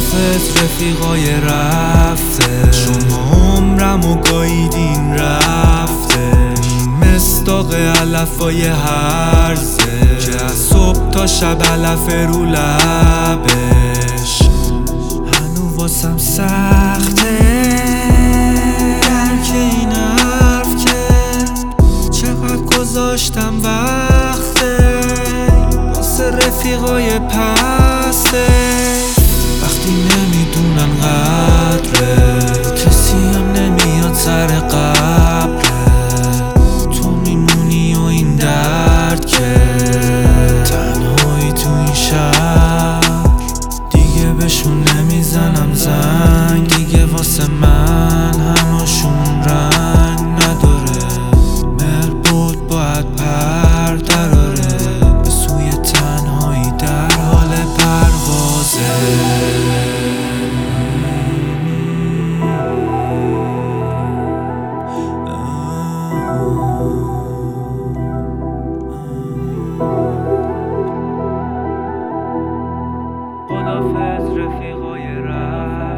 خدافظ رفیقای رفته، شما عمرمو گاییدین رفته. مصداق علفای هرزه که از صبح تا شب علفه رو لبش. هنو واسم سخته درک این حرف که چقدر گذاشتم وقته واسه رفیقای پسته. وقتی نمیدونن قدره، کسی هم نمیاد سر قبره. تو میمونی و این درد که تنهایی تو این شهر. دیگه بهشون نمیزنم زنگ، دیگه واسه من همشون رنگ نداره. مربوط باید پر دراره به سوی تنهایی در حال پروازه. خدافظ رفیقای رفت.